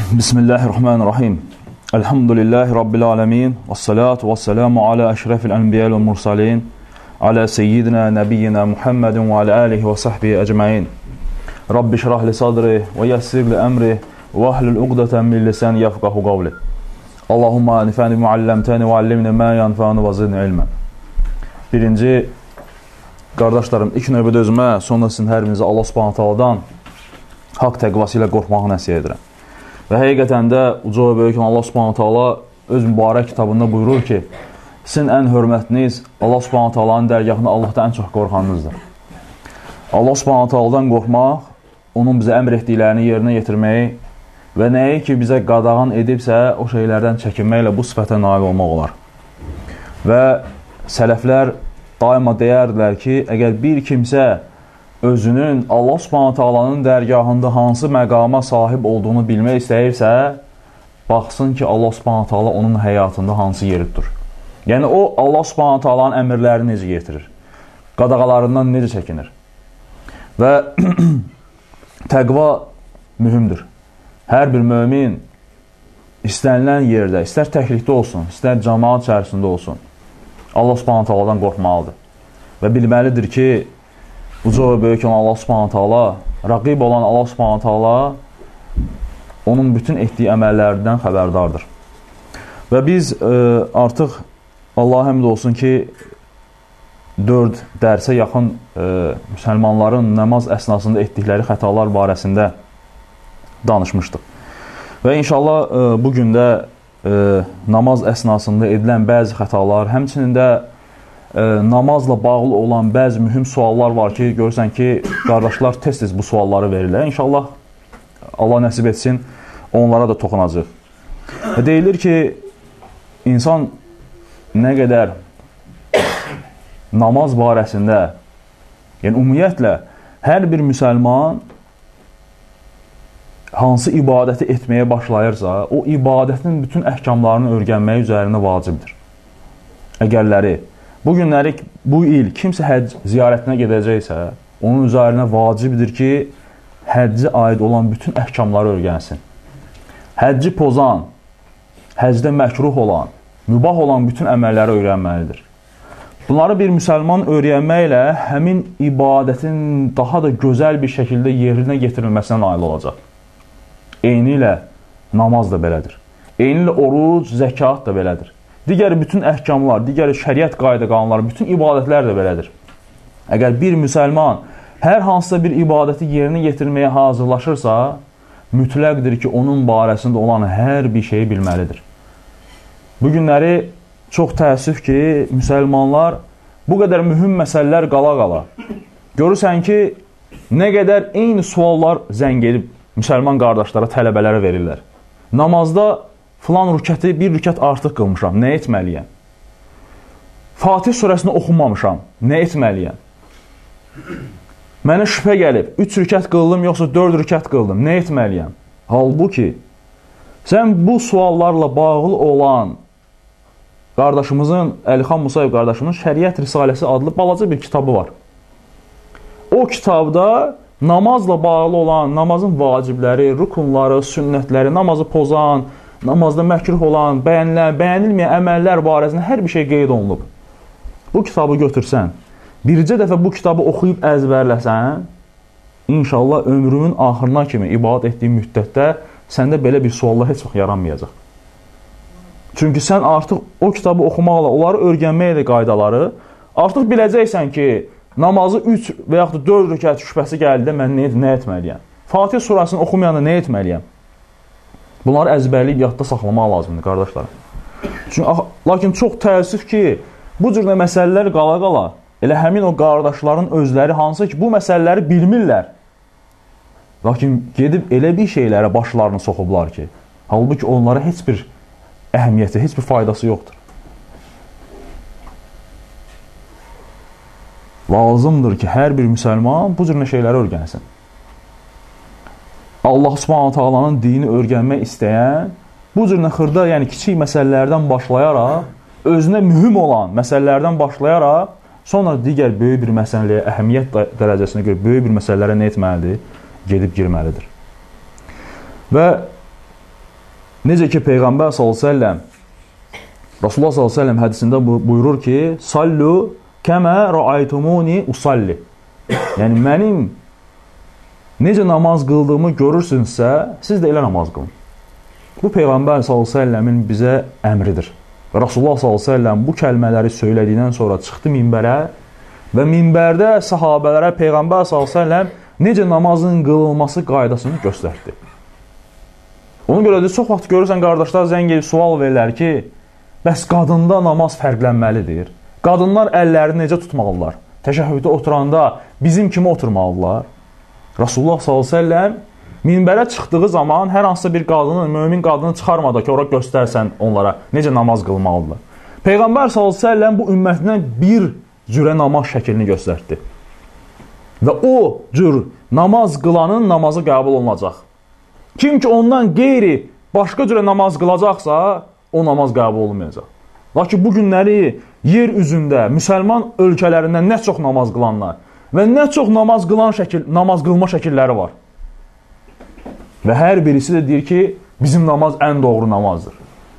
Bismillahirrahmanirrahim. Elhamdülillahi Rabbil alemin. Vessalatu vesselamu ala eşrefil enbiyal ve mursalin. Ala seyyidina nebiyyina Muhammedin ve ala alihi ve sahbihi ecmain. Rabbi şrah li sadri ve yessir li emri ve ahlul uqdatan min lisani yafqahu qawli. Allahumma nifani muallimtani ve allimni ma yanfa'uni ve zidni ilmen. Birinci, qardaşlarım, ilk növbədə özümə, sonra sizin hər birinizə Allah Subhanahu taalandan haqq təqvası ilə qorxmağı nəsihət edirəm. Və həqiqətən də uca və böyük Allah Subhanahu taala öz mübarək kitabında buyurur ki, sizin ən hörmətiniz Allah Subhanahu taalanın dərgahında Allahdan ən çox qorxanınızdır. Allah Subhanahu taaladan qorxmaq, onun bizə əmr etdiklərini yerinə yetirməyi və nəyi ki bizə qadağan edibsə, o şeylərdən çəkinməklə bu sifətə nail olmaq olar. Və sələflər daima deyərdilər ki, əgər bir kimsə özünün Allah Subhanahu taalanın dərgahında hansı məqama sahib olduğunu bilmək istəyirsə, baxsın ki, Allah Subhanahu taala onun həyatında hansı yeri tutur. Yəni, o Allah Subhanahu taalanın əmrlərini necə yetirir, qadağalarından necə çəkinir. Və təqva mühümdür. Hər bir mömin istənilən yerdə, istər təklikdə olsun, istər cəmaat içərisində olsun, Allah Subhanahu taaladan qorxmalıdır. Və bilməlidir ki, uca və böyük olan Allah Subhanahu taala, rəqib olan Allah Subhanahu taala onun bütün etdiyi əməllərdən xəbərdardır. Və biz artıq Allaha həmd olsun ki, 4 dərsə yaxın müsəlmanların namaz əsnasında etdikləri xətalar barəsində danışmışdıq. Və inşallah bugün də namaz əsnasında edilən bəzi xətalar, həmçinin də namazla bağlı olan bəzi mühüm suallar var ki, görürsən ki, qardaşlar tez-tez bu sualları verirlər. İnşallah Allah nəsib etsin, onlara da toxunacaq. Deyilir ki, insan nə qədər namaz barəsində, yəni ümumiyyətlə, hər bir müsəlman hansı ibadəti etməyə başlayırsa, o ibadətin bütün əhkamlarını öyrənməyə üzərində vacibdir. Əgərləri, bu günləri, bu il kimsə həcc ziyarətinə gedəcəksə, onun üzərinə vacibdir ki, həccə aid olan bütün əhkamları öyrənsin. Həcci pozan, həcdə məkruh olan, mübah olan bütün əməlləri öyrənməlidir. Bunları bir müsəlman öyrənməklə həmin ibadətin daha da gözəl bir şəkildə yerinə getirilməsinə nail olacaq. Eyni ilə namaz da belədir. Eyni ilə oruc, zəkat da belədir. Digər bütün əhkamlar, digər şəriət qayda qanunları, bütün ibadətlər də belədir. Əgər bir müsəlman hər hansısa bir ibadəti yerinə yetirməyə hazırlaşırsa, mütləqdir ki, onun barəsində olan hər bir şeyi bilməlidir. Bu günləri çox təəssüf ki, müsəlmanlar bu qədər mühüm məsələlər qala-qala. Görürsən ki, nə qədər eyni suallar zəng edib müsəlman qardaşlara, tələbələrə verirlər. Namazda filan rükəti bir rükət artıq qılmışam, nə etməliyəm? Fatih surəsini oxumamışam, nə etməliyəm? Mənə şübhə gəlib, 3 rükət qıldım, yoxsa 4 rükət qıldım, nə etməliyəm? Halbuki, sən bu suallarla bağlı olan qardaşımızın, Əlixan Musayev qardaşımızın Şəriət Risaləsi adlı balaca bir kitabı var. O kitabda namazla bağlı olan, namazın vacibləri, rukunları, sünnətləri, namazı pozan, namazda məkruh olan, bəyənilməyən əməllər barəsində hər bir şey qeyd olunub. Bu kitabı götürsən, bircə dəfə bu kitabı oxuyub əzbərləsən, inşallah ömrümün axırına kimi ibadət etdiyi müddətdə səndə belə bir suallar heç vaxt yaranmayacaq. Çünki sən artıq o kitabı oxumaqla, onları öyrənməklə qaydaları, artıq biləcəksən ki, namazı 3 və yaxud da 4 rükət şübhəsi gəldi, mən nə etməliyəm? Fatih surəsini oxumayanda nə etməliyəm? Bunları əzbərləyib yadda saxlamaq lazımdır, qardaşlar. Lakin çox təəssüf ki, bu cür məsələlər qala-qala, elə həmin o qardaşların özləri hansı ki, bu məsələləri bilmirlər. Lakin gedib elə bir şeylərə başlarını soxublar ki, halbuki onlara heç bir əhəmiyyəti, heç bir faydası yoxdur. Lazımdır ki, hər bir müsəlman bu cür şeyləri öyrənsin. Allah Subhanahu taalanın dini öyrənmək istəyən, bu cür xırda, yəni kiçik məsələlərdən başlayaraq, özünə mühüm olan məsələlərdən başlayaraq, sonra digər böyük bir məsələyə, əhəmiyyət dərəcəsinə görə böyük bir məsələlərə nə etməlidir? Gedib girməlidir. Və Necə ki, Peyğəmbər s.ə.v Rasulullah s.ə.v hədisində buyurur ki, sallu kəmə rəaytumuni usalli. Yəni, mənim necə namaz qıldığımı görürsünüzsə, siz də elə namaz qılın. Bu, Peyğəmbər s.ə.v-in bizə əmridir. Rasulullah s.ə.v bu kəlmələri söylədikdən sonra çıxdı minbərə və minbərdə sahabələrə Peyğəmbər s.ə.v necə namazın qılınması qaydasını göstərdi. Ona görə də çox vaxt görürsən, qardaşlar zəng edib sual verirlər ki, bəs qadında namaz fərqlənməlidir. Qadınlar əllərini necə tutmalılar? Təşəhhüdə oturanda bizim kimi oturmalılar? Rasulullah s.ə.v minbərə çıxdığı zaman hər hansısa bir qadının, mömin qadını çıxarmadı ki, ora göstərsən onlara necə namaz qılmalıdırlar. Peyğəmbər s.ə.v bu ümmətinə bir cürə namaz şəklini göstərdi. Və o cür namaz qılanın namazı qəbul olunacaq. Kim ki ondan qeyri başqa cürə namaz qılacaqsa, o namaz qəbul olunmayacaq. Lakin bu günləri yer üzündə, müsəlman ölkələrində nə çox namaz qılanlar və nə çox namaz qılma şəkilləri var. Və hər birisi də deyir ki, bizim namaz ən doğru namazdır.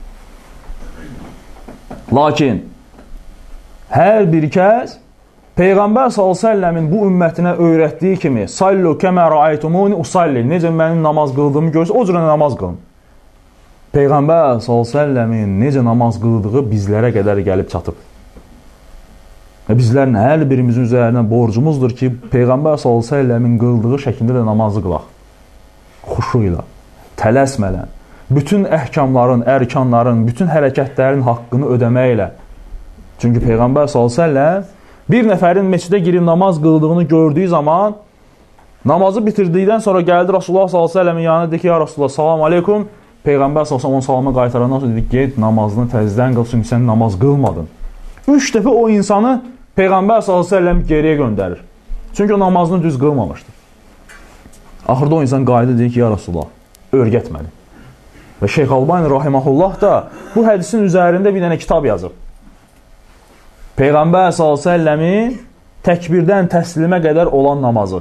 Lakin hər bir kəs Peyğəmbər s.ə.v-in bu ümmətinə öyrətdiyi kimi sallu kəmə rəaytumuni usalli, necə mənim namaz qıldığımı görürsə, o cürə namaz qılın. Peyğəmbər s.ə.v-in necə namaz qıldığı bizlərə qədər gəlib çatıb. Və bizlərin hər birimizin üzərinə borcumuzdur ki, Peyğəmbər s.ə.v-in qıldığı şəkildə də namazı qılaq. Xuşu ilə, tələsmələn, bütün əhkamların, ərkanların, bütün hərəkətlərin haqqını ödəməklə. Çünki Peyğəmbər s.ə.v bir nəfərin meçidə girib namaz qıldığını gördüyü zaman namazı bitirdikdən sonra gəldi Rasulullah s.ə.v-in yanına dedi ki, ya Rasulullah, salam aleykum. Peyğəmbər s.ə.v onun salamı qaytarandan sonra dedi ki, get namazını təzdən qıl, çünki sən namaz qılmadın. 3 dəfə o insanı Peyğəmbər s.ə.v geriyə göndərir. Çünki o namazını düz qılmamışdır. Axırda o insan qayıdı deyir ki, ya Rasulullah, öyrət məni. Və Şeyx Albani rahiməhullah da bu hədisin üzərində bir dənə kitab yazıb. Peyğəmbər s.ə.v-in təkbirdən təslimə qədər olan namazı.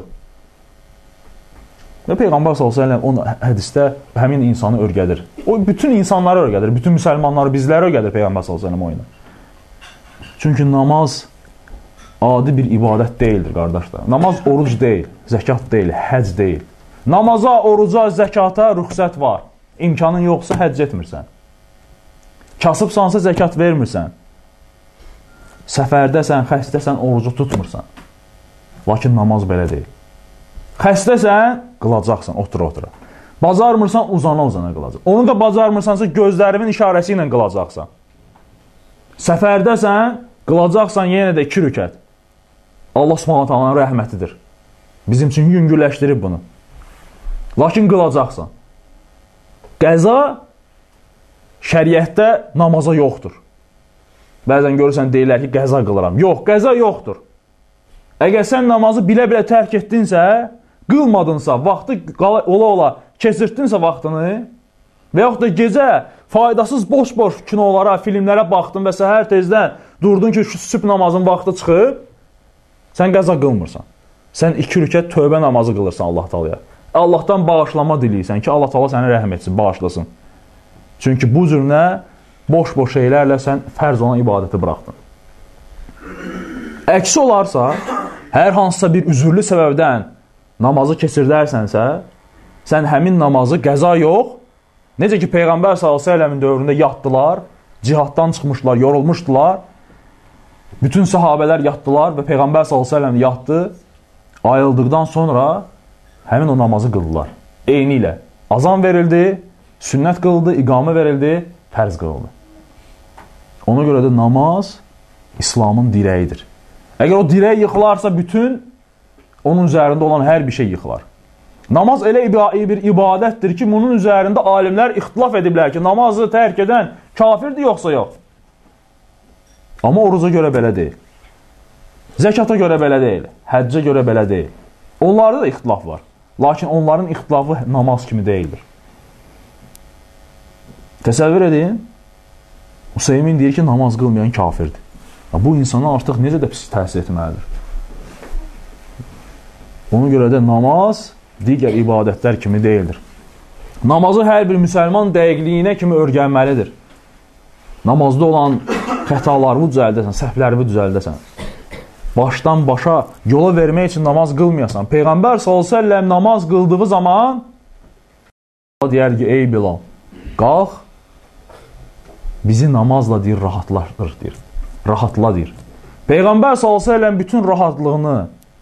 Və Peyğəmbər s.ə.v o hədisdə həmin insanı örgədir. O bütün insanları örgədir, bütün müsəlmanları, bizləri örgədir Peyğəmbər s.ə.v oyuna. Çünki namaz adi bir ibadət deyildir, qardaşlar. Namaz oruc deyil, zəkat deyil, həc deyil. Namaza, oruca, zəkata rüxsət var. İmkanın yoxsa həcc etmirsən. Kasıbsansa zəkat vermirsən. Səfərdəsən, xəstəsən, orucu tutmursan. Lakin namaz belə deyil. Xəstəsən, qılacaqsan, otura-otura. Bacarmırsan, uzana-uzana qılacaq. Onu da bacarmırsansa, gözlərimin işarəsi ilə qılacaqsan. Səfərdəsən, qılacaqsan yenə də 2 rükət. Allah Subhanahu rəhmətidir. Bizim üçün yüngülləşdirib bunu. Lakin qılacaqsan. Qəza şəriətdə namaza yoxdur. Bəzən görürsən, deyirlər ki, qəza qılıram. Yox, qəza yoxdur. Əgər sən namazı bilə-bilə tərk etdinsə, qılmadınsa, vaxtı ola-ola keçirtdinsə vaxtını və yaxud da gecə faydasız boş-boş kinolara, filmlərə baxdın və səhər tezdən durdun ki, şu sübh namazın vaxtı çıxıb, sən qəza qılmırsan. Sən 2 rükət tövbə namazı qılırsan Allah Taalaya. Allahdan bağışlama diləyirsən ki, Allah Taala səni rəhm etsin, bağışlasın. Çünki bu cür nə? Boş-boş şeylərlə sən fərz olan ibadəti buraxdın. Əksi olarsa, hər hansısa bir üzürlü səbəbdən namazı keçirdərsənsə, sən həmin namazı qəza yox, necə ki, Peyğəmbər s.ə.v-in dövründə yatdılar, cihaddan çıxmışlar, yorulmuşdular, bütün sahabələr yatdılar və Peyğəmbər s.ə.v yatdı, ayıldıqdan sonra həmin o namazı qıldılar. Eyni ilə azan verildi, sünnət qıldı, iqamə verildi, fərz qıldı. Ona görə də namaz İslamın dirəyidir. Əgər o dirək yıxılarsa, bütün onun üzərində olan hər bir şey yıxılar. Namaz elə bir ibadətdir ki, bunun üzərində alimlər ixtilaf ediblər ki, namazı tərk edən kafirdir yoxsa yox. Amma oruca görə belə deyil. Zəkata görə belə deyil. Həccə görə belə deyil. Onlarda da ixtilaf var. Lakin onların ixtilafı namaz kimi deyildir. Təsəvvür edin, Hüseymin deyir ki, namaz qılmayan kafirdir. Bu insana artıq necə də pis təsir etməlidir. Ona görə də namaz digər ibadətlər kimi deyildir. Namazı hər bir müsəlman dəqiqliyinə kimi öyrənməlidir. Namazda olan xətalarını düzəldəsən, səhvlərini düzəldəsən. Başdan başa yola vermək üçün namaz qılmayasan. Peyğəmbər s.ə.v namaz qıldığı zaman deyər ki, ey Bilal, qalx, bizi namazla deyir, rahatlaşdır, deyir. Rahatla, deyir. Peyğəmbər s.ə.v bütün rahatlığını,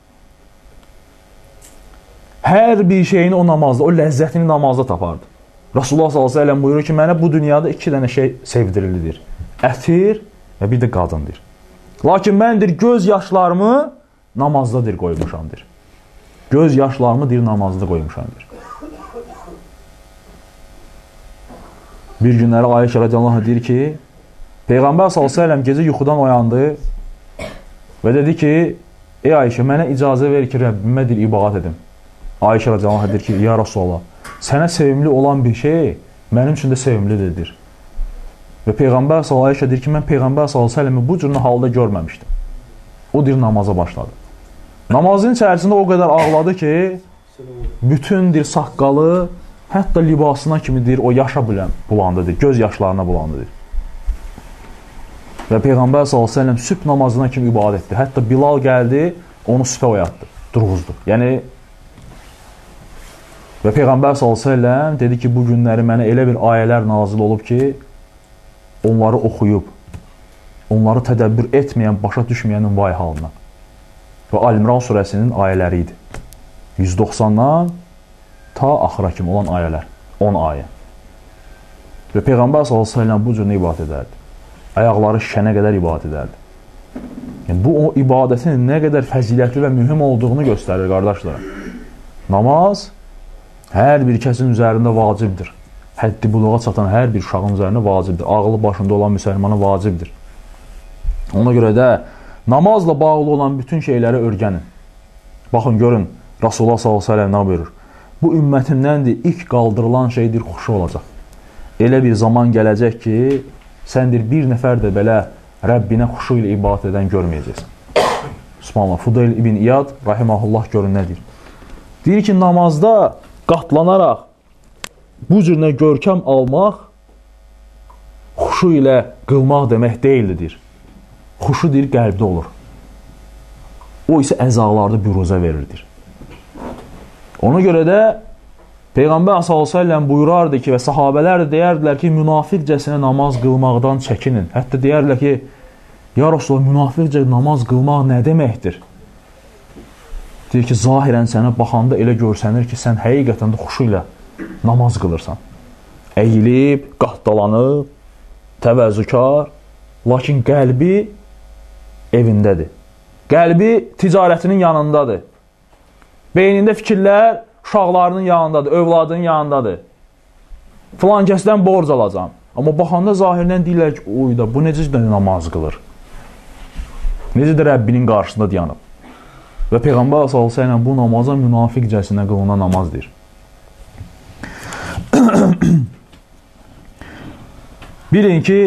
hər bir şeyini o namazda, o ləzzətini namazda tapardı. Rasulullah s.ə.v buyurur ki, mənə bu dünyada 2 dənə şey sevdirilidir. Ətir və bir də qadındır. Lakin məndir, göz yaşlarımı namazdadır qoymuşamdır. Göz yaşlarımı deyir, namazda qoymuşamdır. Bir günləri Ayşə radiyallahu anh deyir ki, Peyğəmbər s.ə.v gecə yuxudan oyandı və dedi ki, ey Ayşə, mənə icazə ver ki, Rəbbimə deyir, ibadət edim. Ayşə radiyallahu anh deyir ki, ya Rasulallah, sənə sevimli olan bir şey mənim üçün də sevimlidir. Və Peyğəmbər s.ə.v deyir ki, mən Peyğəmbər s.ə.v bu cürünü halda görməmişdim. O deyir, namaza başladı. Namazın içərisində o qədər ağladı ki, bütün deyir, saqqalı, hətta libasına kimi deyir, o yaşa bulandı, deyir, göz yaşlarına bulandı. Deyir. Və Peyğəmbər s.ə.v sübh namazına kimi ibadət etdi. Hətta Bilal gəldi, onu sübhə oyatdı, durğuzdu. Yəni, və Peyğəmbər s.ə.v dedi ki, bu günləri mənə elə bir ayələr nazil olub ki, onları oxuyub, onları tədəbbür etməyən, başa düşməyənin vay halına. Və Al-İmran surəsinin ayələri idi. 190-dan ta axıra kimi olan ayələr. 10 ayə. Və Peyğəmbər s.ə.v bu cürünü ibadət edərdi. Ayaqları şişənə qədər ibadət edərdi. Yəni, bu o ibadətin nə qədər fəzilətli və mühüm olduğunu göstərir, qardaşlar. Namaz hər bir kəsin üzərində vacibdir. Həddi buluğa çatan hər bir uşağın üzərində vacibdir. Ağlı başında olan müsəlmana vacibdir. Ona görə də namazla bağlı olan bütün şeyləri öyrənin. Baxın, görün, Rasulullah s.ə.v nə buyurur? Bu ümmətimdəndir, ilk qaldırılan şeydir, xuşu olacaq. Elə bir zaman gələcək ki, səndir bir nəfər də belə Rəbbinə xuşu ilə ibadət edən görməyəcəksən. Subhanallah, Fudayl ibn İyad, rahiməhullah, görün nə deyir? Deyir ki, namazda qatlanaraq bu cürünə görkəm almaq xuşu ilə qılmaq demək deyildir. Xuşu deyir, qəlbdə olur. O isə əzalarda büruzə verirdir. Ona görə də Peyğəmbər s.ə.v buyurardı ki, və sahabələr də deyərdilər ki, münafiqcəsinə namaz qılmaqdan çəkinin. Hətta deyərdilər ki, ya Rasulullah, münafiqcə namaz qılmaq nə deməkdir? Deyir ki, zahirən sənə baxanda elə görsənir ki, sən həqiqətən də xuşu ilə namaz qılırsan. Əyilib, qatdalanıb, təvəzzükar, lakin qəlbi evindədir. Qəlbi ticarətinin yanındadır. Beynində fikirlər uşaqlarının yanındadır, övladının yanındadır. Filan kəsdən borc alacam. Amma baxanda zahirdən deyirlər ki, oy da, bu necə də namaz qılır? Necə də Rəbbinin qarşısında dayanıb? Və Peyğəmbər s.ə.v bu namaza münafiqcəsinə qılınan namaz deyir. Bilin ki,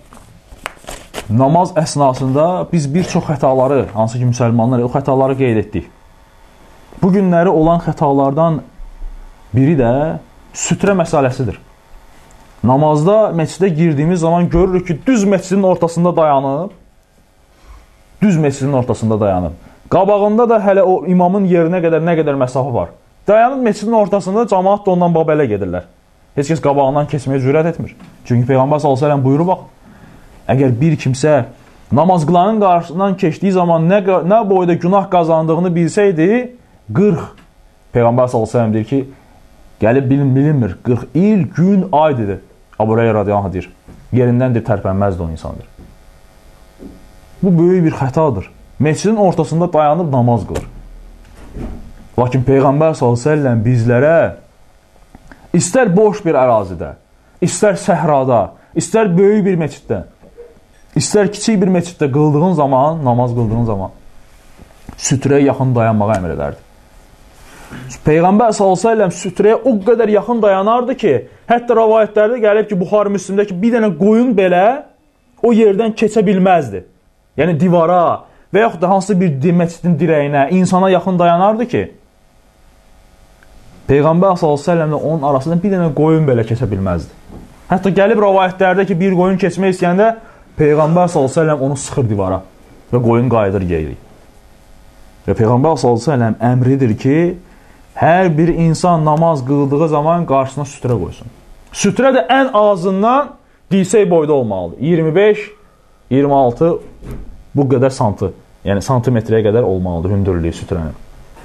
namaz əsnasında biz bir çox xətaları, hansı ki müsəlmanlar o xətaları qeyd etdik. Bu günləri olan xətalardan biri də sütrə məsələsidir. Namazda, məscidə girdiyimiz zaman görürük ki, düz məscidin ortasında dayanıb. Düz məscidin ortasında dayanıb. Qabağında da hələ o imamın yerinə qədər nə qədər məsafə var. Dayanıb məscidin ortasında cəmaat da ondan babelə gedirlər. Heç kəs qabağından keçməyə cürət etmir. Çünki Peyğəmbər s.ə.v buyurur, bax, əgər bir kimsə namaz qılanın qarşısından keçdiyi zaman nə boyda günah qazandığını bilsəydi, 40, Peyğəmbər s.ə.v deyir ki, gəlib bilinmir, 40 il, gün, ay dedi. Əbu Hüreyrə radiyallahu anh deyir, yerindəndir, tərpənməzdir o insandır. Bu böyük bir xətadır. Məscidin ortasında dayanıb namaz qılır. Lakin Peyğəmbər s.ə.v bizlərə istər boş bir ərazidə, istər səhrada, istər böyük bir məsciddə, istər kiçik bir məsciddə qıldığın zaman, namaz qıldığın zaman sütrəyə yaxın dayanmağa əmr edərdi. Peyğəmbər s.ə.v sütrəyə o qədər yaxın dayanardı ki, hətta rəvayətlərdə gəlib ki, Buxari Müslimdə ki, bir dənə qoyun belə o yerdən keçə bilməzdi. Yəni divara və yaxud da hansı bir məscidin dirəyinə, insana yaxın dayanardı ki, Peyğəmbər s.ə.v ilə onun arasında bir dənə qoyun belə keçə bilməzdi. Hətta gəlib rəvayətlərdə ki, bir qoyun keçmək istəyəndə Peyğəmbər s.ə.v onu sıxır divara və qoyun qayıdır geri. Və Peyğəmbər s.ə.v əmridir ki, hər bir insan namaz qıldığı zaman qarşısına sütrə qoysun. Sütrə də ən azından dirsək boyda olmalıdır. 25, 26 bu qədər santı, yəni santimetrəyə qədər olmalıdır hündürlüyü sütrənin.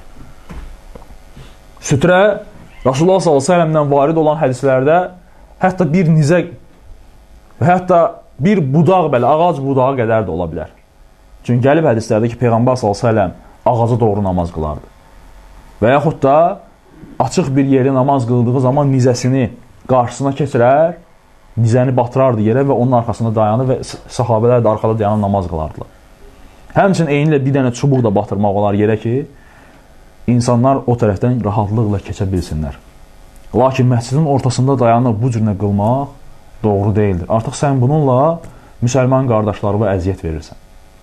Sütrə Rasulullah s.ə.v-dən varid olan hədislərdə hətta bir nizə və hətta bir budaq belə, ağac budağı qədər də ola bilər. Çünki gəlib hədislərdə ki, Peyğəmbər s.ə.v ağaca doğru namaz qılardı. Və yaxud da açıq bir yeri namaz qıldığı zaman nizəsini qarşısına keçirər, nizəni batırardı yerə və onun arxasında dayanır və sahabələr də arxada dayanıb namaz qılardılar. Həmçinin eynilə bir dənə çubuq da batırmaq olar yerə ki, İnsanlar o tərəfdən rahatlıqla keçə bilsinlər. Lakin məscidin ortasında dayanıb bu cürünə qılmaq doğru deyildir. Artıq sən bununla müsəlman qardaşlarına əziyyət verirsən.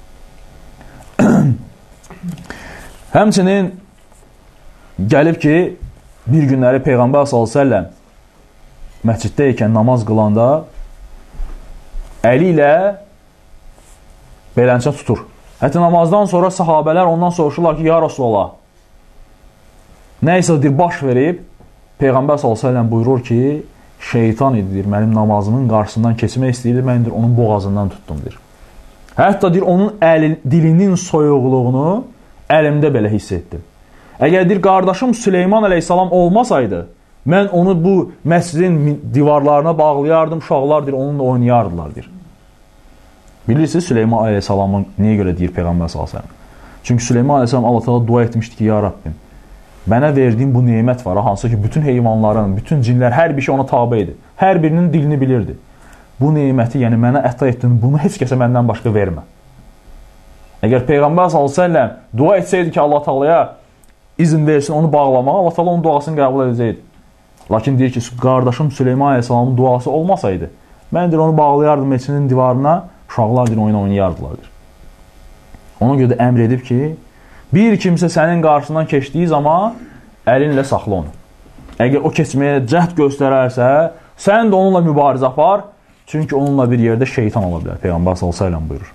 Həmçinin gəlib ki, bir günləri Peyğəmbər s.ə.v məsciddə ikən namaz qılanda əli ilə beləncə tutur. Hətta namazdan sonra sahabələr ondan soruşurlar ki, ya Rasulallah, nəysə deyir, baş verib, Peyğəmbər s.ə.v buyurur ki, şeytan edir, mənim namazımın qarşısından keçmək istəyirdi, mən deyir, onun boğazından tutdum, deyir. Hətta deyir, onun dilinin soyuqluğunu əlimdə belə hiss etdim. Əgər deyir, qardaşım Süleyman əleyhissalam olmasaydı, mən onu bu məscidin divarlarına bağlayardım, uşaqlar deyir, onunla oynayardılar, deyir. Bilirsiniz, Süleyman əleyhissalamın niyə görə deyir Peyğəmbər s.ə.v? Çünki Süleyman əleyhissalam Allah-u dua etmişdi ki, ya Rabbim, mənə verdiyin bu nemət var, hansı ki, bütün heyvanların, bütün cinlər, hər bir şey ona tabi idi. Hər birinin dilini bilirdi. Bu neməti, yəni mənə əta etdin, bunu heç kəsə məndən başqa vermə. Əgər Peyğəmbər s.ə.v dua etsəydi ki, Allah Taalaya izin versin onu bağlamağa, Allah Taala onun duasını qəbul edəcəkdi. Lakin deyir ki, qardaşım Süleyman əleyhissalamın duası olmasaydı, mən deyir, onu bağlayardım meçinin divarına, uşaqlar deyir, oyun oynayardılar. Deyir. Ona görə də əmr edib ki, bir kimsə sənin qarşısından keçdiyi zaman əlinlə saxla onu. Əgər o keçməyə cəhd göstərərsə, sən də onunla mübarizə apar, çünki onunla bir yerdə şeytan ola bilər. Peyğəmbər s.ə.v buyurur.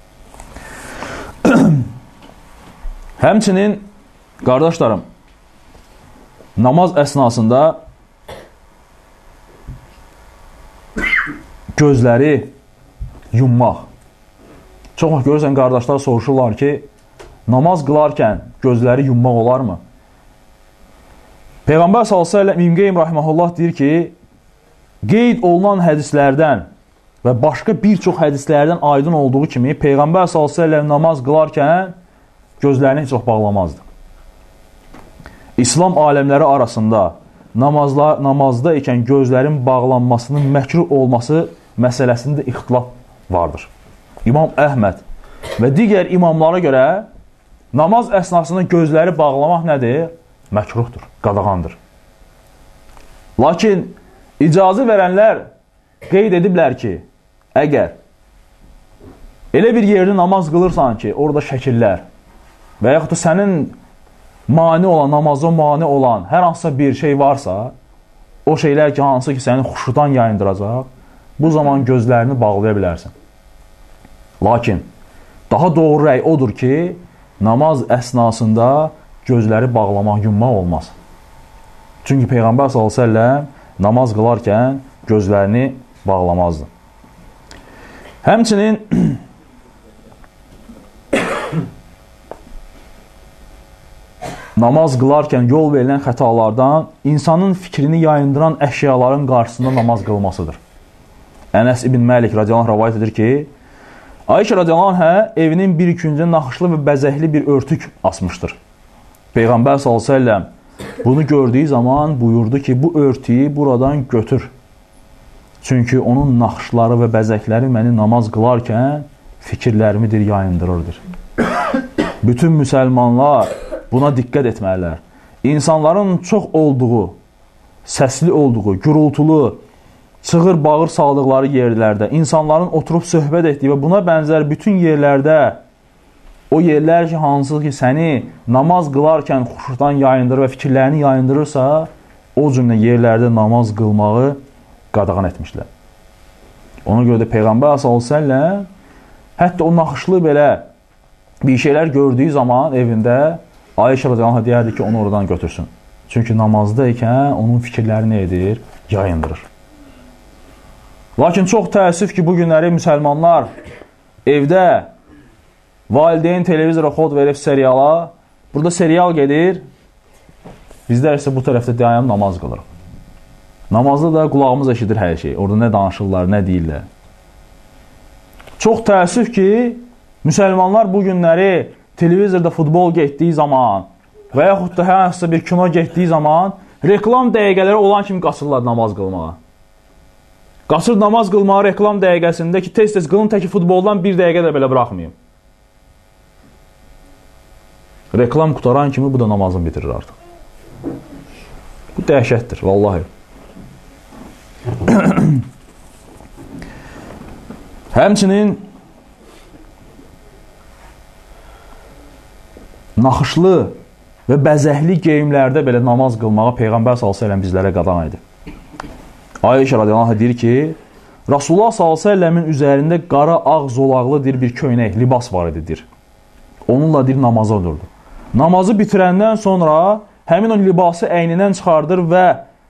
Həmçinin, qardaşlarım, namaz əsnasında gözləri yummaq. Çox vaxt görürsən, qardaşlar soruşurlar ki, namaz qılarkən gözləri yummaq olarmı? Peyğəmbər s.ə.v İbn Qeym rahimehullah deyir ki, qeyd olunan hədislərdən və başqa bir çox hədislərdən aydın olduğu kimi Peyğəmbər s.ə.v namaz qılarkən gözlərini heç vaxt bağlamazdı. İslam aləmləri arasında namazda ikən gözlərin bağlanmasının məkruh olması məsələsində ixtilaf vardır. İmam Əhməd və digər imamlara görə namaz əsnasında gözləri bağlamaq nədir? Məkruhdur, qadağandır. Lakin icazə verənlər qeyd ediblər ki, əgər elə bir yerdə namaz qılırsan ki, orada şəkillər və yaxud da sənin namaza mane olan hər hansısa bir şey varsa, o şeylər ki, hansı ki, səni xuşudan yayındıracaq, bu zaman gözlərini bağlaya bilərsən. Lakin daha doğru rəy odur ki, namaz əsnasında gözləri bağlamaq, yummaq olmaz. Çünki Peyğəmbər s.ə.v namaz qılarkən gözlərini bağlamazdı. Həmçinin namaz qılarkən yol verilən xətalardan insanın fikrini yayındıran əşyaların qarşısında namaz qılmasıdır. Ənəs ibn Məlik radiyallahu anh rəvayət edir ki, Ayşə radiyallahu anh evinin bir küncə naxışlı və bəzəkli bir örtük asmışdır. Peyğəmbər s.ə.v bunu gördüyü zaman buyurdu ki, bu örtüyü buradan götür. Çünki onun naxışları və bəzəkləri məni namaz qılarkən fikirlərimidir, yayındırırdır. Bütün müsəlmanlar buna diqqət etməlilər. İnsanların çox olduğu, səsli olduğu, gürültülü, çığır-bağır saldıqları yerlərdə, insanların oturub söhbət etdiyi və buna bənzər bütün yerlərdə O yerlər ki, hansı ki, səni namaz qılarkən xuşuqdan yayındırır və fikirlərini yayındırırsa, o cümlə yerlərdə namaz qılmağı qadağan etmişlər. Ona görə də Peyğəmbər s.ə.v hətta o naxışlı belə bir şeylər gördüyü zaman evində Ayşə radiyallahu anh deyərdi ki, onu oradan götürsün. Çünki namazda ikən onun fikirləri nə edir? Yayındırır. Lakin çox təəssüf ki, bu günləri müsəlmanlar evdə valideyn televizora xod verib seriala, burada serial gedir, bizlər isə bu tərəfdə dayanıb namaz qılırıq. Namazda da qulağımız eşidir hər şey. Orada nə danışırlar, nə deyirlər. Çox təəssüf ki, müsəlmanlar bu günləri televizorda futbol getdiyi zaman və yaxud da hər hansı bir kino getdiyi zaman reklam dəqiqələri olan kimi qaçırlar namaz qılmağa. Qaçır namaz qılmağa reklam dəqiqəsində ki, tez-tez qılın təki futboldan bir dəqiqə də belə buraxmayım. Reklam qutaran kimi bu da namazını bitirir artıq. Bu dəhşətdir, vallahi. Həmçinin naxışlı və bəzəkli geyimlərdə belə namaz qılmağa Peyğəmbər s.ə.v bizlərə qadağan edib. Ayşə radiyallahu anh deyir ki, Rasulullah s.ə.v-in üzərində qara ağ zolaqlı bir köynək, libas var idi. Onunla namaza durdu. Namazı bitirəndən sonra həmin o libası əynindən çıxardır və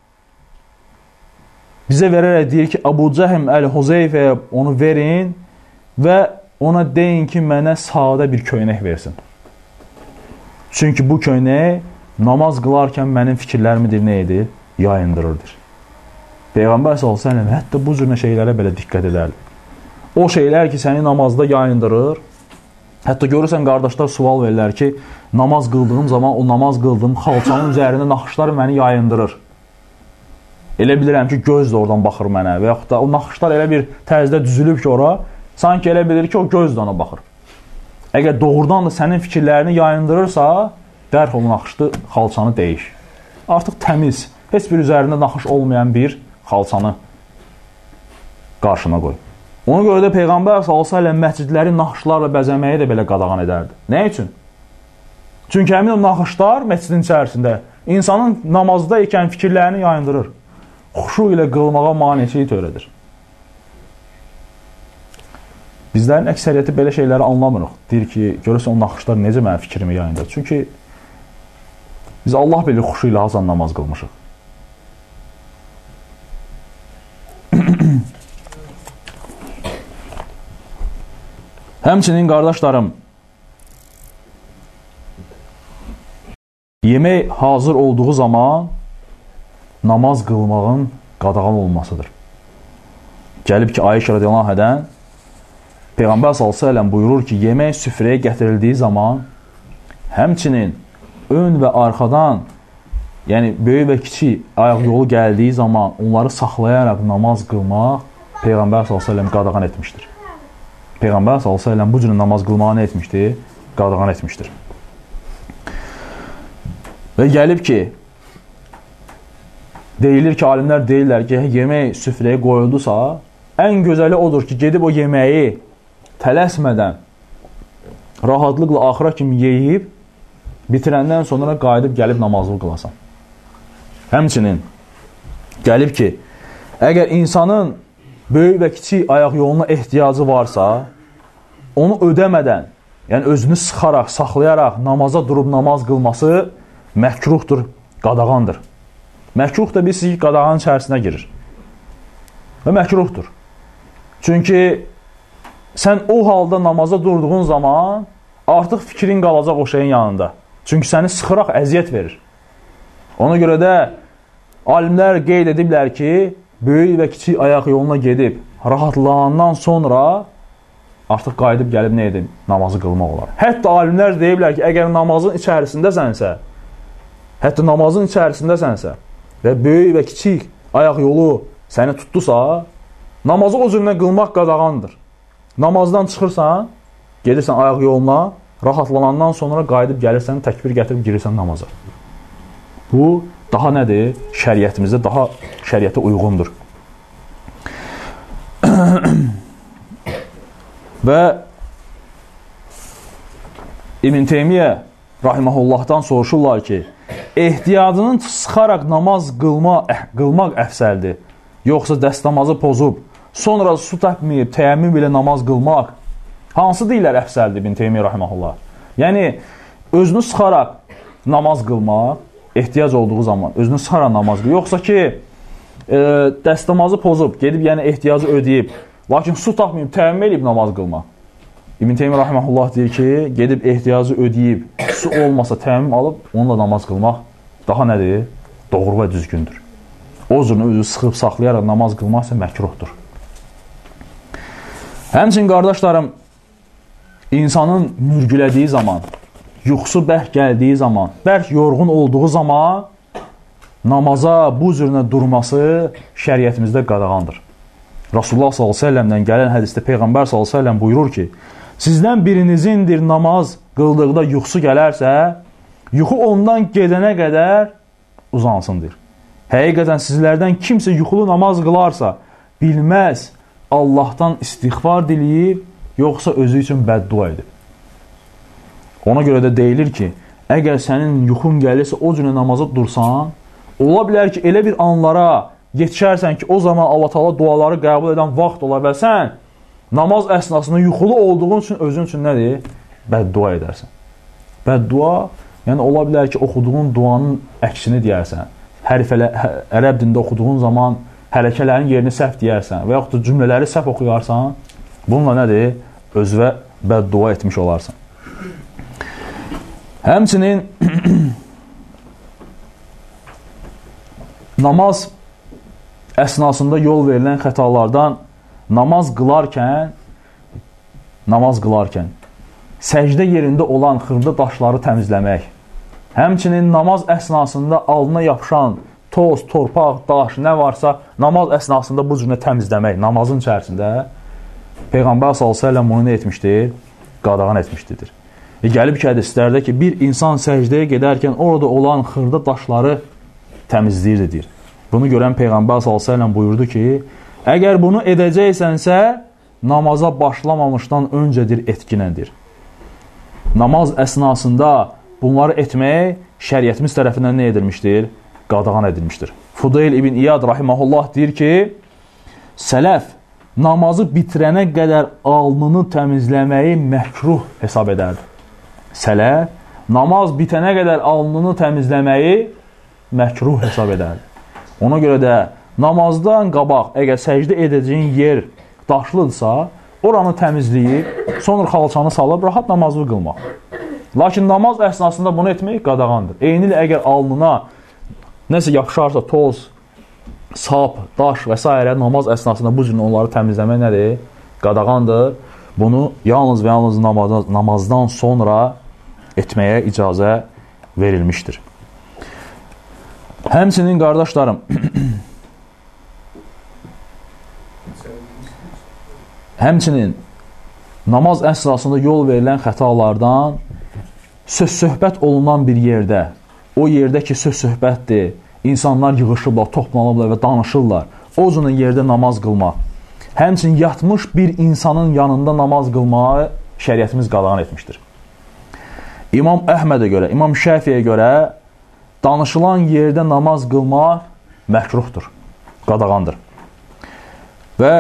bizə verərək deyir ki, Əbu Cəhm Əl-Huzeyfəyə onu verin və ona deyin ki, mənə sadə bir köynək versin. Çünki bu köynək namaz qılarkən mənim fikirlərimi nə edir? Yayındırırdır. Peyğəmbər s.ə.v hətta bu cür şeylərə belə diqqət edərdi. O şeylər ki, səni namazda yayındırır. Hətta görürsən, qardaşlar sual verirlər ki, namaz qıldığım zaman o namaz qıldığım xalçanın üzərində naxışlar məni yayındırır. Elə bilirəm ki, göz də oradan baxır mənə və yaxud da o naxışlar elə bir tərzdə düzülüb ki, ora, sanki elə bilir ki, o göz də ona baxır. Əgər doğrudan da sənin fikirlərini yayındırırsa, dərhal naxışlı xalçanı deyiş. Artıq təmiz, heç bir üzərində naxış olmayan bir xalçanı qarşına qoy. Ona görə də Peyğəmbər s.ə.v məscidləri naxışlarla bəzəməyi də belə qadağan edərdi. Nə üçün? Çünki həmin o naxışlar məscidin içərisində insanın namazda ikən fikirlərini yayındırır. Xuşu ilə qılmağa maneçilik törədir. Bizlərin əksəriyyəti belə şeyləri anlamırıq. Deyir ki, görürsən o naxışlar necə mənim fikrimi yayındırır. Çünki biz Allah bilir xuşu ilə hasan namaz qılmışıq. Həmçinin qardaşlarım, yemək hazır olduğu zaman namaz qılmağın qadağan olmasıdır. Gəlib ki, Ayşə radiyallahu anhədən Peyğəmbər s.ə.v buyurur ki, yemək süfrəyə gətirildiyi zaman həmçinin ön və arxadan, yəni böyük və kiçik ayaq yolu gəldiyi zaman onları saxlayaraq namaz qılmaq Peyğəmbər s.ə.v qadağan etmişdir. Peyğəmbər s.ə.v bu cür namaz qılmağı nə etmişdir? Qadağan etmişdir. Və gəlib ki, deyilir ki, alimlər deyirlər ki, yemək süfrəyə qoyuldusa, ən gözəli odur ki, gedib o yeməyi tələsmədən, rahatlıqla axıra kimi yeyib, bitirəndən sonra qayıdıb gəlib namazını qılasan. Həmçinin gəlib ki, əgər insanın böyük və kiçik ayaq yoluna ehtiyacı varsa, onu ödəmədən, yəni özünü sıxaraq, saxlayaraq namaza durub namaz qılması məhkruhdur, qadağandır. Məhkruh da bilirsiniz ki, qadağanın içərisinə girir. Və məhkruhdur. Çünki sən o halda namaza durduğun zaman artıq fikrin qalacaq o şeyin yanında. Çünki səni sıxıraq əziyyət verir. Ona görə də alimlər qeyd ediblər ki, böyük və kiçik ayaq yoluna gedib, rahatlanandan sonra artıq qayıdıb gəlib nə edin? Namazı qılmaq olar. Hətta alimlər deyiblər ki, əgər namazın içərisindəsənsə və böyük və kiçik ayaq yolu səni tutdusa, namazı o cürlə qılmaq qadağandır. Namazdan çıxırsan, gedirsən ayaq yoluna, rahatlanandan sonra qayıdıb gəlirsən, təkbir gətirib girirsən namaza. Bu daha nədir? Şəriətimizdə daha şəriətə uyğundur. Və İbn Teymiyyə rahiməhullahdan soruşurlar ki, ehtiyacını sıxaraq namaz qılmaq əfsəldir, yoxsa dəstəmazı pozub, sonra su təpməyib, təyəmmüm ilə namaz qılmaq hansı deyirlər əfsəldir İbn Teymiyyə rahiməhullah? Yəni, özünü sıxaraq namaz qılmaq, ehtiyac olduğu zaman özünü sıxaraq namaz qılmaq, yoxsa ki, dəstəmazı pozub, gedib yəni ehtiyacı ödəyib, lakin su tapmayıb, təyəmmüm eləyib namaz qılmaq. İbn Teymiyyə rahiməhullah deyir ki, gedib ehtiyacı ödəyib, su olmasa təyəmmüm alıb, onunla namaz qılmaq daha nədir? Doğru və düzgündür. O cürünü özü sıxıb saxlayaraq namaz qılmaq isə məkruhdur. Həmçin, qardaşlarım, insanın mürgülədiyi zaman, yuxusu bərk gəldiyi zaman, bərk yorğun olduğu zaman namaza bu cürünə durması şəriətimizdə qadağandır. Rasulullah s.ə.v-dən gələn hədisdə Peyğəmbər s.ə.v buyurur ki, sizdən birinizindir namaz qıldıqda yuxusu gələrsə, yuxu ondan gedənə qədər uzansındır. Həqiqətən sizlərdən kimsə yuxulu namaz qılarsa, bilməz Allahdan istiğfar diləyib, yoxsa özü üçün bəddua edib. Ona görə də deyilir ki, əgər sənin yuxun gəlirsə, o cürə namaza dursan, ola bilər ki, elə bir anlara yetişərsən ki, o zaman Allah Taala duaları qəbul edən vaxt ola və sən namaz əsnasında yuxulu olduğun üçün özün üçün nədir? Bəddua edərsən. Bəddua, yəni ola bilər ki, oxuduğun duanın əksini deyərsən. Ərəb dində oxuduğun zaman hərəkələrin yerini səhv deyərsən və yaxud da cümlələri səhv oxuyarsan, bununla nədir? Özvə bəddua etmiş olarsan. Həmçinin namaz əsnasında yol verilən xətalardan namaz qılarkən səcdə yerində olan xırda daşları təmizləmək, həmçinin namaz əsnasında alnına yapışan toz, torpaq, daş, nə varsa namaz əsnasında bu cürünə təmizləmək, namazın içərisində Peyğəmbər s.ə.v bunu nə etmişdir? Qadağan etmişdir. Gəlib ki, hədislərdə ki, bir insan səcdəyə gedərkən orada olan xırda daşları təmizləyirdir. Bunu görən Peyğəmbər s.ə.v buyurdu ki, əgər bunu edəcəksənsə, namaza başlamamışdan öncədir, etkinəndir. Namaz əsnasında bunları etmək şəriətimiz tərəfindən nə edilmişdir? Qadağan edilmişdir. Fudayl ibn İyad rahiməhullah deyir ki, sələf namazı bitirənə qədər alnını təmizləməyi məkruh hesab edərdi. Sələf namaz bitənə qədər alnını təmizləməyi məkruh hesab edərdi. Ona görə də namazdan qabaq, əgər səcdə edəcəyin yer daşlıdırsa, oranı təmizləyib, sonra xalçanı salıb, rahat namazı qılmaq. Lakin namaz əsnasında bunu etmək qadağandır. Eynilə, əgər alnına nəsə yapışarsa, toz, sap, daş və s. namaz əsnasında bu cür onları təmizləmək nədir? Qadağandır. Bunu yalnız və yalnız namazdan sonra etməyə icazə verilmişdir. Həmçinin, qardaşlarım, həmçinin namaz əsnasında yol verilən xətalardan söz-söhbət olunan bir yerdə, o yerdə ki, söz-söhbətdir, insanlar yığışıblar, toplanıblar və danışırlar, o cürə yerdə namaz qılmaq, həmçinin yatmış bir insanın yanında namaz qılmağı şəriətimiz qadağan etmişdir. İmam Əhmədə görə, İmam Şəfiyə görə danışılan yerdə namaz qılmaq məkruhdur, qadağandır. Və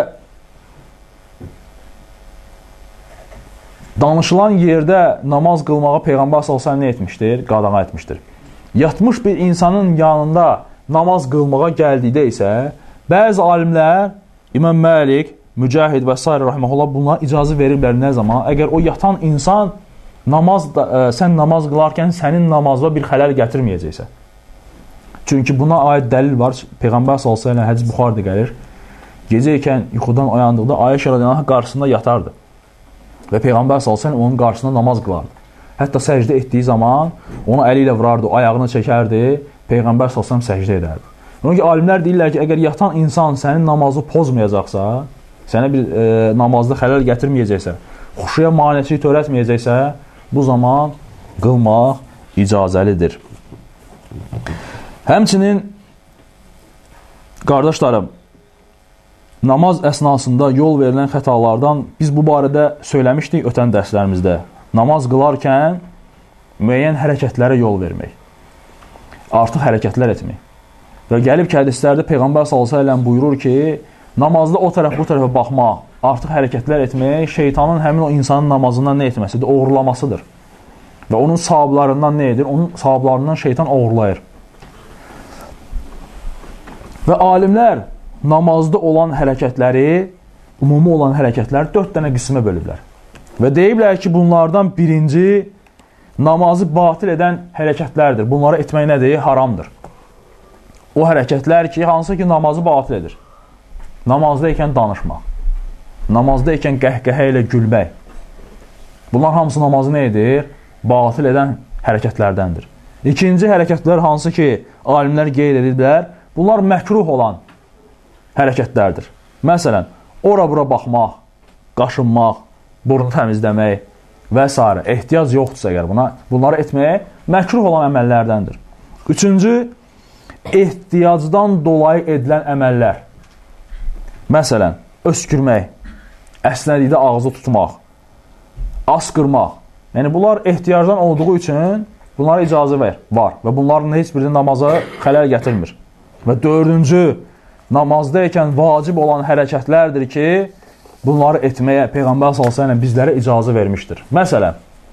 danışılan yerdə namaz qılmağı Peyğəmbər s.ə.v nə etmişdir? Qadağan etmişdir. Yatmış bir insanın yanında namaz qılmağa gəldikdə isə bəzi alimlər, İmam Məlik, Mücahid və s. rahiməhullah bunlara icazə veriblər nə zaman? Əgər o yatan insan sən namaz qılarkən sənin namazda bir xələl gətirməyəcəksə. Çünki buna aid dəlil var. Peyğəmbər s.ə.v hədis Buxarıda gəlir. Gecə ikən yuxudan oyandıqda Ayşə radiyallahu anh qarşısında yatardı. Və Peyğəmbər s.ə.v onun qarşısında namaz qılardı. Hətta səcdə etdiyi zaman onu əli ilə vurardı, ayağını çəkərdi, Peyğəmbər s.ə.v səcdə edərdi. Onun ki, alimlər deyirlər ki, əgər yatan insan sənin namazı pozmayacaqsa, sənə bir namazda xələl gətirməyəcəksə, xuşuya maneçilik törətməyəcəksə, bu zaman qılmaq icazəlidir. Həmçinin, qardaşlarım, namaz əsnasında yol verilən xətalardan biz bu barədə söyləmişdik ötən dərslərimizdə. Namaz qılarkən müəyyən hərəkətlərə yol vermək, artıq hərəkətlər etmək. Və gəlib ki, hədislərdə Peyğəmbər s.ə.v buyurur ki, namazda o tərəf bu tərəfə baxmaq, artıq hərəkətlər etmək şeytanın həmin o insanın namazından nə etməsidir? Oğurlamasıdır. Və onun sahablarından nə edir? Onun sahablarından şeytan oğurlayır. Və alimlər namazda olan hərəkətləri, ümumi olan hərəkətləri 4 dənə qismə bölüblər. Və deyiblər ki, bunlardan birinci namazı batil edən hərəkətlərdir. Bunları etmək nədir? Haramdır. O hərəkətlər ki, hansı ki namazı batil edir. Namazda ikən danışmaq, namazda ikən qəhqəhə ilə gülmək. Bunlar hamısı namazı nə edir? Batil edən hərəkətlərdəndir. İkinci hərəkətlər hansı ki alimlər qeyd ediblər, bunlar məkruh olan hərəkətlərdir. Məsələn, ora-bura baxmaq, qaşınmaq, burnu təmizləmək və s. ehtiyac yoxdursa əgər bunları etməyə məkruh olan əməllərdəndir. Üçüncü, ehtiyacdan dolayı edilən əməllər. Məsələn, öskürmək, əsnədikdə ağzı tutmaq, asqırmaq. Yəni, bunlar ehtiyacdan olduğu üçün bunlara icazə var və bunların heç biri namaza xələl gətirmir. Və dördüncü, namazda ikən vacib olan hərəkətlərdir ki, bunları etməyə Peyğəmbər s.ə.v bizlərə icazə vermişdir. Məsələn,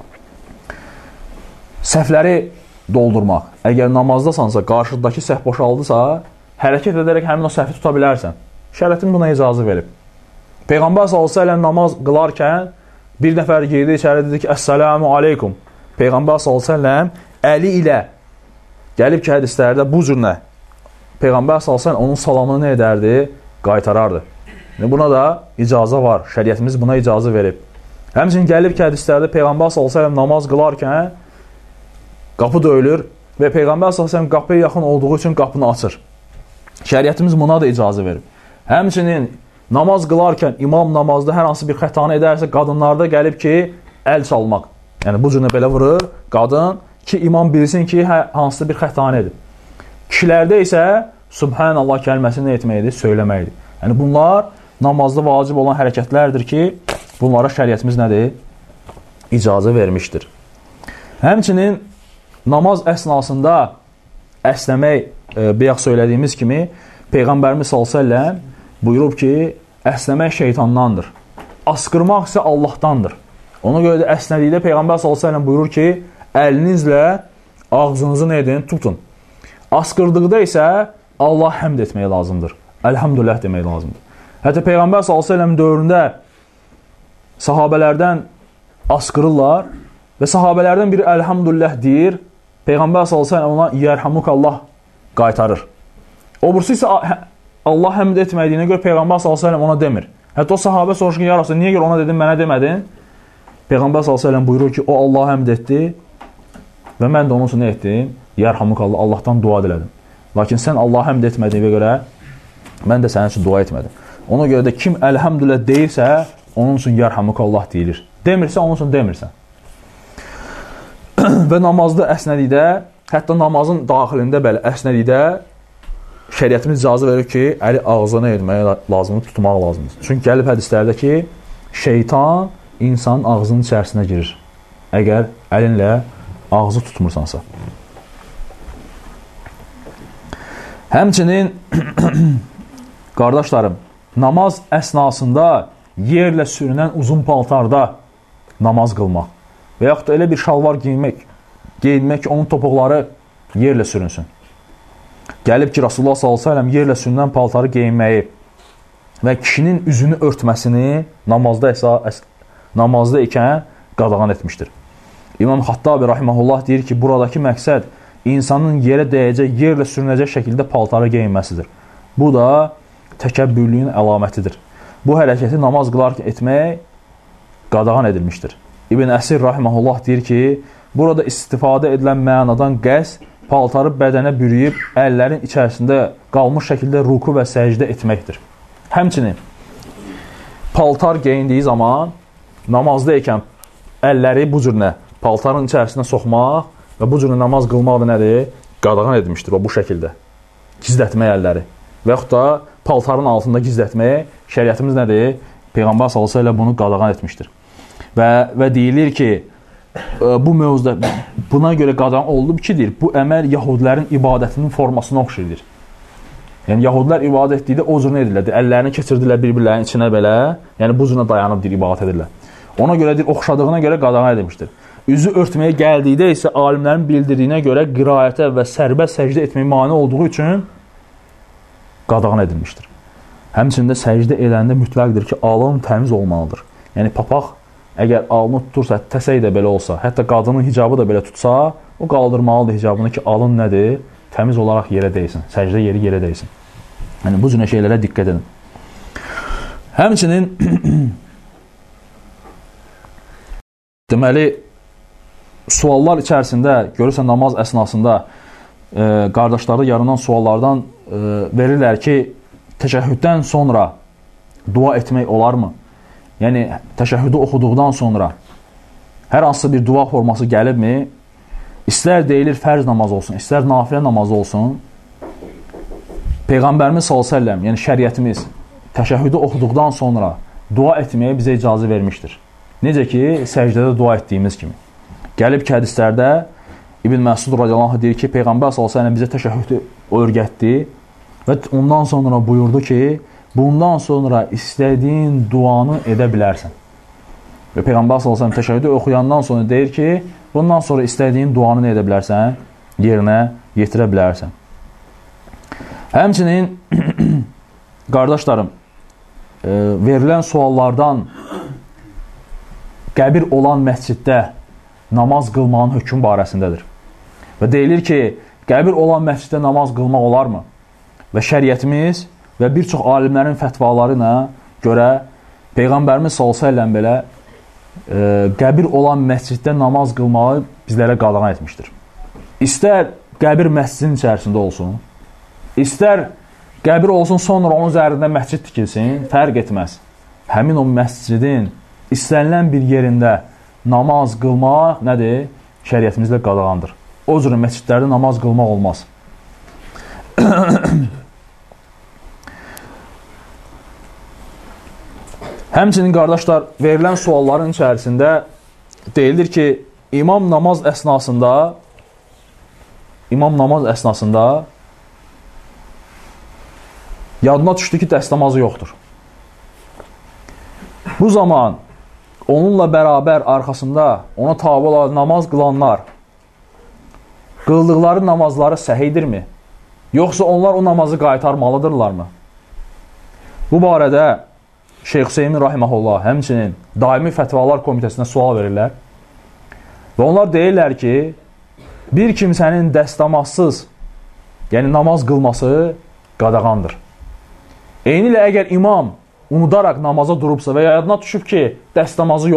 səhvləri doldurmaq. Əgər namazdasansa, qarşıdakı səhv boşaldısa, hərəkət edərək həmin o səhvi tuta bilərsən. Şəriətin buna icazə verib. Peyğəmbər s.ə.v namaz qılarkən bir nəfər girdi içəri dedi ki, Əssəlamu aleykum. Peyğəmbər s.ə.v əli ilə gəlib ki, hədislərdə bu cür nə? Peyğəmbər s.ə.v onun salamını nə edərdi? Qaytarardı. Buna da icazə var. Şəriətimiz buna icazə verib. Həmçinin gəlib ki, hədislərdə Peyğəmbər s.ə.v namaz qılarkən qapı döyülür və Peyğəmbər s.ə.v qapıya yaxın olduğu üçün qapını açır. Şəriətimiz buna da icazə verib. Həmçinin namaz qılarkən imam namazda hər hansı bir xətanı edərsə, qadınlarda gəlib ki, əl çalmaq. Yəni, bu cürünə belə vurur qadın ki, imam bilsin ki, hansı bir xətanı edib. Kişilərdə isə Subhanallah kəlməsini etməkdir, söyləməkdir. Yəni, bunlar namazda vacib olan hərəkətlərdir ki, bunlara şəriətimiz nədir? İcazə vermişdir. Həmçinin namaz əsnasında əsnəmək, bayaq söylədiyimiz kimi, Peyğəmbərimiz s.ə.v buyurub ki, əsnəmək şeytandandır. Asqırmaq isə Allahdandır. Ona görə də əsnədikdə Peyğəmbər s.ə.v buyurur ki, əlinizlə ağzınızı nə edin? Tutun. Asqırdıqda isə Allah həmd etmək lazımdır. Əlhamdülillah demək lazımdır. Hətta Peyğəmbər s.ə.v dövründə sahabələrdən asqırırlar və sahabələrdən biri əlhamdülillah deyir. Peyğəmbər s.ə.v ona yərhamukallah qaytarır. O birisi isə Allah həmd etmədiyinə görə Peyğəmbər s.ə.v ona demir. Hətta o sahabə soruşur ki, ya Rasul, niyə görə ona dedin, mənə demədin? Peyğəmbər s.ə.v buyurur ki, o Allah həmd etdi və mən də onun üçün nə etdim? Yərhamukallah, Allahdan dua dilədim. Lakin sən Allah həmd etmədiyinə görə mən də sənin üçün dua etmədim. Ona görə də kim əlhəmdülillah deyirsə, onun üçün yərhamukallah deyilir. Demirsə, onun üçün demirsən. Və namazda əsnədikdə, hətta namazın daxilində belə əsnədikdə şəriətimiz icazə verir ki, əli ağzına etməyə lazımdır, tutmaq lazımdır. Çünki gəlib hədislərdə ki, şeytan insanın ağzının içərisinə girir. Əgər əlinlə ağzı tutmursansa. Həmçinin, qardaşlarım, namaz əsnasında yerlə sürünən uzun paltarda namaz qılmaq və yaxud da elə bir şalvar geyinmək ki, onun topuqları yerlə sürünsün. Gəlib ki, Rasulullah s.ə.v yerlə sürünən paltarı geyinməyi və kişinin üzünü örtməsini namazda ikən qadağan etmişdir. İmam Xattabi rahiməhullah deyir ki, buradakı məqsəd insanın yerə dəyəcək, yerlə sürünəcək şəkildə paltarı geyinməsidir. Bu da təkəbbürlüyün əlamətidir. Bu hərəkəti namaz qılarkən etmək qadağan edilmişdir. İbn Əsir rahiməhullah deyir ki, burada istifadə edilən mənadan qəsd paltarı bədənə bürüyüb, əllərin içərisində qalmış şəkildə ruku və səcdə etməkdir. Həmçinin, paltar geyindiyi zaman namazda ikən əlləri bu cürünə paltarın içərisinə soxmaq və bu cürünə namaz qılmaq da nədir? Qadağan edilmişdir o bu şəkildə. Gizlətmək əlləri. Və yaxud da paltarın altında gizlətmək şəriətimiz nədir? Peyğəmbər s.ə.v bunu qadağan etmişdir. Və deyilir ki, bu mövzuda buna görə qadağan olunub ki, deyir, bu əməl Yahudilərin ibadətinin formasına oxşayır. Yəni, Yahudilər ibadət etdikdə o cürünə edirlər. Əllərini keçirdilər bir-birlərinin içinə belə, yəni bu cürünə dayanıb deyir, ibadət edirlər. Ona görə deyir, oxşadığına görə qadağan edilmişdir. Üzü örtməyə gəldikdə isə alimlərin bildirdiyinə görə qiraətə və sərbəst səcdə etməyə mane olduğu üçün qadağan edilmişdir. Həmçində səcdə edəndə mütləqdir ki, alın təmiz olmalıdır. Yəni, papaq əgər alını tutursa, təsəy də belə olsa, hətta qadının hicabı da belə tutsa, o qaldırmalıdır hicabını ki, alın nədir? Təmiz olaraq yerə deyilsin, səcdə yeri yerə deyilsin. Yəni, bu cürə şeylərə diqqət edin. Həmçinin deməli, suallar içərisində, görürsən namaz əsnasında qardaşları yaranan suallardan verirlər ki, təşəhhüddən sonra dua etmək olarmı? Yəni, təşəhhüdü oxuduqdan sonra hər hansı bir dua forması gəlibmi? İstər deyilir fərz namaz olsun, istər nafilə namaz olsun. Peyğəmbərimiz s.ə.v, yəni şəriətimiz təşəhhüdü oxuduqdan sonra dua etməyə bizə icazə vermişdir. Necə ki, səcdədə dua etdiyimiz kimi. Gəlib ki, hədislərdə İbn Məsud radiyallahu anh deyir ki, Peyğəmbər s.ə.v bizə təşəhhüdü öyrətdi və ondan sonra buyurdu ki, bundan sonra istədiyin duanı edə bilərsən. Və Peyğəmbər s.ə.v təşəhhüdü oxuyandan sonra deyir ki, bundan sonra istədiyin duanı edə bilərsən, yerinə yetirə bilərsən. Həmçinin, qardaşlarım, verilən suallardan qəbir olan məsciddə namaz qılmağın hökm barəsindədir. Və deyilir ki, qəbir olan məsciddə namaz qılmaq olarmı? Və şəriətimiz və bir çox alimlərin fətvalarına görə Peyğəmbərimiz s.ə.v belə qəbir olan məsciddə namaz qılmağı bizlərə qadağan etmişdir. İstər qəbir məscidin içərisində olsun, istər qəbir olsun, sonra onun üzərində məscid tikilsin, fərq etməz. Həmin o məscidin istənilən bir yerində namaz qılmaq nədir? Şəriətimizdə qadağandır. O cürə məscidlərdə namaz qılmaq olmaz. Həmçinin, qardaşlar, verilən sualların içərisində deyilir ki, imam namaz əsnasında yadına düşdü ki, dəstəmazı yoxdur. Bu zaman onunla bərabər arxasında ona tabi olan namaz qılanlar qıldıqları namazları səhidirmi? Yoxsa onlar o namazı qaytarmalıdırlarmı? Bu barədə Şeyx Hüseymin Rahiməhullah həmçinin Daimi Fətvalar Komitəsinə sual verirlər. Və onlar deyirlər ki, bir kimsənin dəstəmazsız, yəni namaz qılması qadağandır. Eyni ilə əgər imam unudaraq namaza durubsa və yadına düşüb ki, dəstəmazı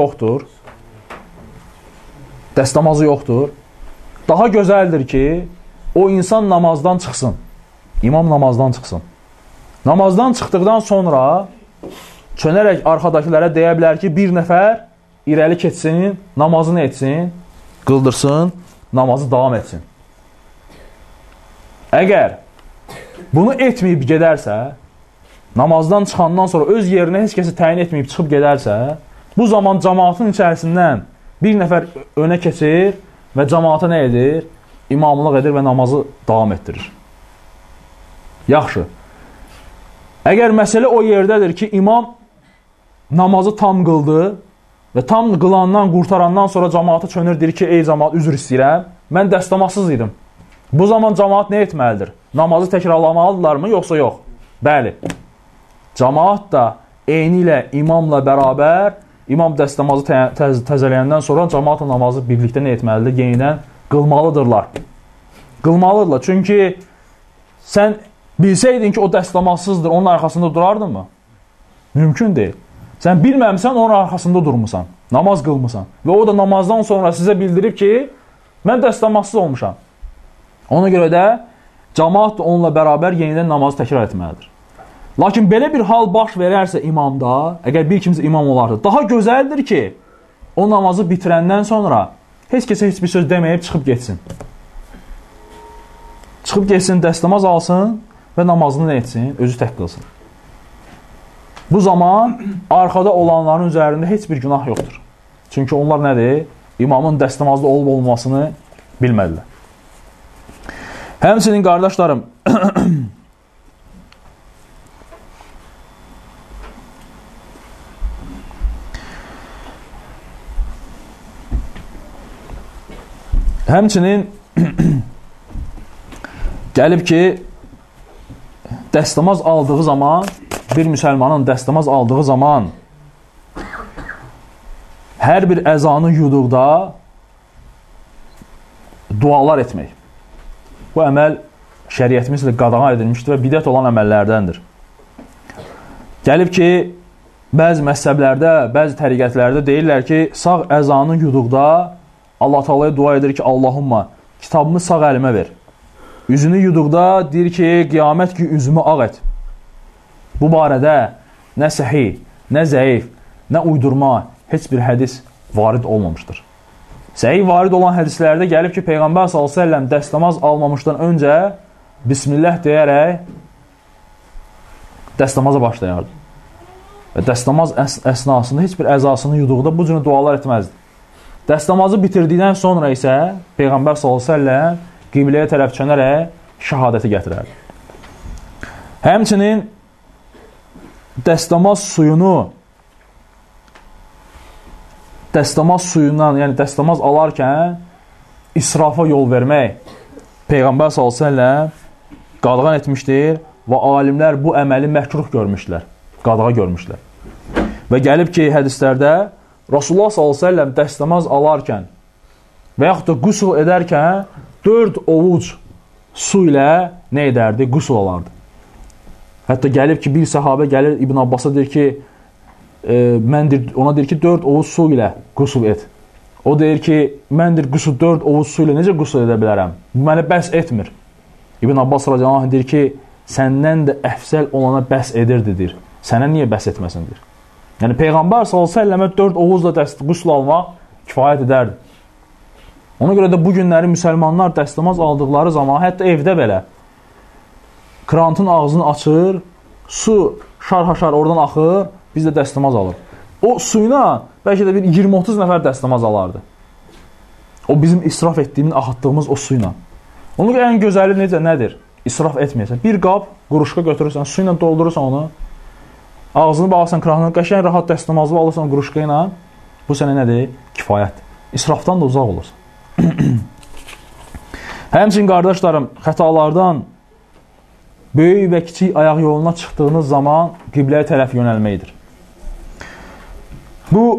yoxdur, daha gözəldir ki, o insan namazdan çıxsın, imam namazdan çıxsın. Namazdan çıxdıqdan sonra çönərək arxadakilərə deyə bilər ki, bir nəfər irəli keçsin, namazını etsin, qıldırsın, namazı davam etsin. Əgər bunu etməyib gedərsə, namazdan çıxandan sonra öz yerinə heç kəsi təyin etməyib çıxıb gedərsə, bu zaman cəmaatın içərisindən bir nəfər önə keçir və cəmaata nə edir? İmamlıq edir və namazı davam etdirir. Yaxşı. Əgər məsələ o yerdədir ki, imam namazı tam qıldı və tam qılandan, qurtarandan sonra cəmaata çönür, deyir ki, ey cəmaat, üzr istəyirəm, mən dəstəmazsız idim. Bu zaman cəmaat nə etməlidir? Namazı təkrarlamalıdırlarmı, yoxsa yox? Bəli. Cəmaat da eyni ilə imamla bərabər, imam dəstəmazı təzələyəndən sonra cəmaatla namazı birlikdə nə etməlidir? Yenidən qılmalıdırlar. Qılmalıdırlar. Çünki sən bilsəydin ki, o dəstəmazsızdır, onun arxasında durardın mı? Mümkün deyil. Sən bilməmsən, onun arxasında durmusan, namaz qılmısan. Və o da namazdan sonra sizə bildirib ki, mən dəstəmazsız olmuşam. Ona görə də cəmaat da onunla bərabər yenidən namazı təkrar etməlidir. Lakin belə bir hal baş verərsə imamda, əgər bir kimsə imam olarsa, daha gözəldir ki, o namazı bitirəndən sonra heç kəsə heç bir söz deməyib çıxıb getsin. Çıxıb getsin, dəstəmaz alsın və namazını nə etsin? Özü tək qılsın. Bu zaman arxada olanların üzərində heç bir günah yoxdur. Çünki onlar nədir? imamın dəstəmazda olub-olmasını bilmədilər. Həmçinin qardaşlarım, həmçinin gəlib ki, dəstəmaz aldığı zaman, bir müsəlmanın dəstəmaz aldığı zaman hər bir əzanı yuduqda dualar etmək. Bu əməl şəriətimizlə qadağan edilmişdir və bidət olan əməllərdəndir. Gəlib ki, bəzi məzhəblərdə, bəzi təriqətlərdə deyirlər ki, sağ əzanı yuduqda Allah Taala'ya dua edir ki, Allahumma kitabımı sağ əlimə ver. Üzünü yuduqda deyir ki, qiyamət ki, üzümü ağ et. Bu barədə nə səhih, nə zəif, nə uydurma heç bir hədis varid olmamışdır. Səhih varid olan hədislərdə gəlib ki, Peyğəmbər s.ə.v dəstəmaz almamışdan öncə Bismillah deyərək dəstəmaza başlayardı. Və dəstəmaz əsnasında heç bir əzasını yuduqda bu cür dualar etməzdi. Dəstəmazı bitirdikdən sonra isə Peyğəmbər s.ə.v qibləyə tərəf çönərək şəhadəti gətirərdi. Həmçinin dəstəmaz suyundan, yəni dəstəmaz alarkən israfa yol vermək Peyğəmbər s.ə.v qadağan etmişdir və alimlər bu əməli məkruh görmüşlər, qadağan görmüşlər. Və gəlib ki, hədislərdə Rasulullah s.ə.v dəstəmaz alarkən və yaxud da qüsul edərkən 4 ovuc su ilə nə edərdi? Qüsul alardı. Hətta gəlib ki, bir səhabə gəlir İbn Abbasa deyir ki, ona deyir ki, 4 ovuc su ilə qüsul et. O deyir ki, mən 4 ovuc su ilə necə qüsul edə bilərəm? Bu mənə bəs etmir. İbn Abbas radiyallahu anh deyir ki, səndən də əfsəl olana bəs edirdi, deyir. Sənə niyə bəs etməsin, deyir. Yəni, Peyğəmbər s.ə.və 4 ovuzla qüsl almaq kifayət edərdi. Ona görə də bu günləri müsəlmanlar dəstəmaz aldıqları zaman, hətta evdə belə, krantın ağzını açır, su şar-haşar oradan axır, biz də dəstəmaz alır. O suyuna bəlkə də bir 20-30 nəfər dəstəmaz alardı. O bizim israf etdiyimiz, axıtdığımız o suyla. Onun ən gözəli nədir? İsraf etməyəsən. Bir qab quruşqa götürürsən, su ilə doldurursan onu, ağzını bağırsan kranına, qəşəng rahat dəstəmazlı alırsan quruşqa ilə, bu sənə nədir? Kifayətdir. İsrafdan da uzaq olursan. Həmçin qardaşlarım, xətalardan böyük və kiçik ayaq yoluna çıxdığınız zaman qibləyə tərəf yönəlməkdir. Bu,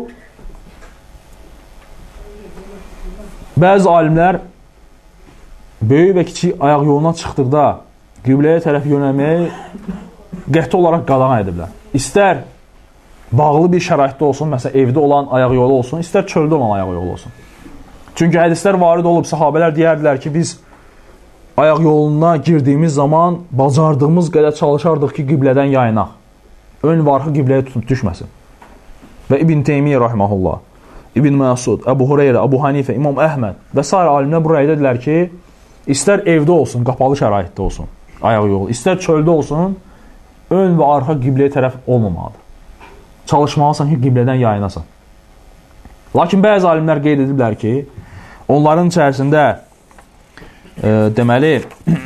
bəzi alimlər böyük və kiçik ayaq yoluna çıxdıqda qibləyə tərəf yönəlməyi qəti olaraq qadağan ediblər. İstər bağlı bir şəraitdə olsun, məsələn, evdə olan ayaq yolu olsun, istər çöldə olan ayaq yolu olsun. Çünki hədislər varid olub, sahabələr deyərdilər ki, biz ayaq yoluna girdiyimiz zaman bacardığımız qədər çalışardıq ki, qiblədən yayınaq. Ön və arxa qibləyə tutub düşməsin. Və İbn Teymiyyə rahiməhullah, İbn Məsud, Əbu Hüreyrə, Əbu Hanifə, İmam Əhməd və s. alimlər bu rəydədirlər ki, istər evdə olsun, qapalı şəraitdə olsun ayaq yolu, istər çöldə olsun, ön və arxa qibləyə tərəf olmamalıdır. Çalışmalısan ki, qiblədən yayınasan. Lakin bəzi alimlər qeyd ediblər ki, onların içərisində deməli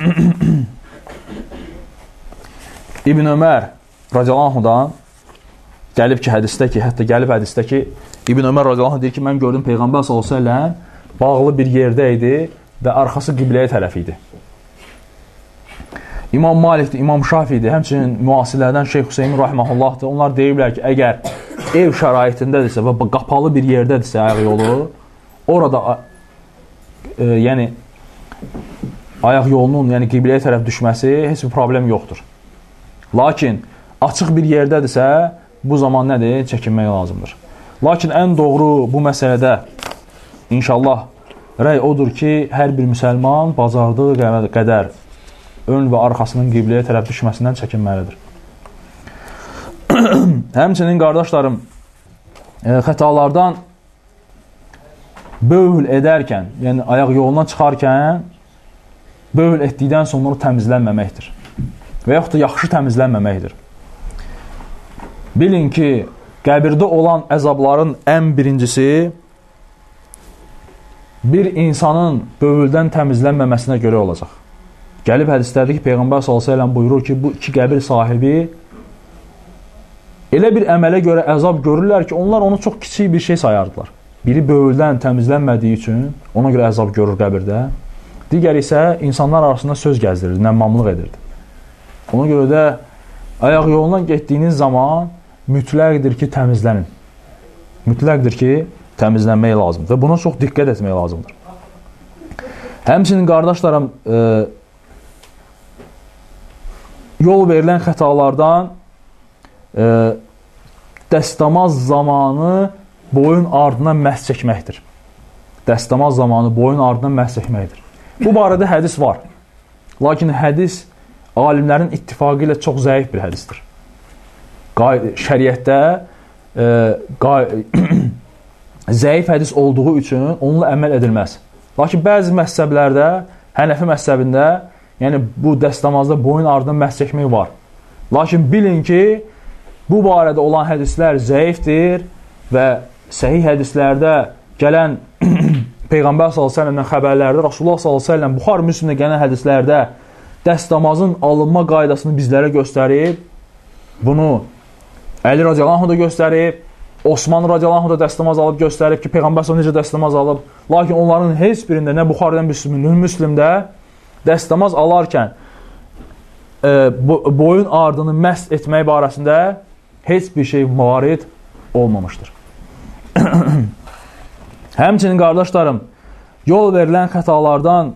İbn Ömər radiyallahu anhudan gəlib ki, hədisdə ki, hətta gəlib hədisdə ki, İbn Ömər radiyallahu anh deyir ki, mən gördüm Peyğəmbər s.ə.v bağlı bir yerdə idi və arxası qibləyə tərəf idi. İmam Malikdir, İmam Şafiidir, həmçinin müasirlərdən Şeyx Hüseymin rahiməhullahdır. Onlar deyiblər ki, əgər ev şəraitindədirsə və qapalı bir yerdədirsə ayaq yolu, orada yəni ayaq yolunun, yəni qibləyə tərəf düşməsi heç bir problem yoxdur. Lakin açıq bir yerdədirsə, bu zaman nədir? Çəkinmək lazımdır. Lakin ən doğru bu məsələdə inşallah rəy odur ki, hər bir müsəlman bacardığı qədər ön və arxasının qibləyə tərəf düşməsindən çəkinməlidir. Həmçinin qardaşlarım, xətalardan bövl edərkən, yəni ayaq yoluna çıxarkən bövl etdikdən sonra təmizlənməməkdir. Və yaxud da yaxşı təmizlənməməkdir. Bilin ki, qəbirdə olan əzabların ən birincisi bir insanın bövüldən təmizlənməməsinə görə olacaq. Gəlib hədislərdə ki, Peyğəmbər s.ə.v buyurur ki, bu iki qəbir sahibi elə bir əmələ görə əzab görürlər ki, onlar onu çox kiçik bir şey sayardılar. Biri bövüldən təmizlənmədiyi üçün ona görə əzab görür qəbirdə. Digər isə insanlar arasında söz gəzdirirdi, nəmmamlıq edirdi. Ona görə də ayaq yolundan getdiyiniz zaman mütləqdir ki, təmizlənin. Mütləqdir ki, təmizlənmək lazımdır və buna çox diqqət etmək lazımdır. Həmçinin qardaşlarım, yol verilən xətalardan dəstəmaz zamanı boyun ardına məhz çəkməkdir. Dəstəmaz zamanı boyun ardına məhz çəkməkdir. Bu barədə hədis var. Lakin hədis alimlərin ittifaqı ilə çox zəif bir hədisdir. Şəriətdə zəif hədis olduğu üçün onunla əməl edilməz. Lakin bəzi məzhəblərdə, Hənəfi məzhəbində, yəni bu dəstəmazda boyun ardına məhz çəkmək var. Lakin bilin ki, bu barədə olan hədislər zəifdir və səhih hədislərdə gələn Peyğəmbər s.ə.v-dən xəbərlərdə, Rasulullah s.ə.v Buxar Müslimdə gələn hədislərdə dəstəmazın alınma qaydasını bizlərə göstərib, bunu Əli radiyallahu da göstərib, Osman radiyallahu da dəstəmaz alıb göstərib ki, Peyğəmbər s.ə.v necə dəstəmaz alıb. Lakin onların heç birində, nə Buxarədən Müslimdə dəstəmaz alarkən boyun ardını məhz etmək barəsində heç bir şey varid olmamışdır. Həmçinin qardaşlarım, yol verilən xətalardan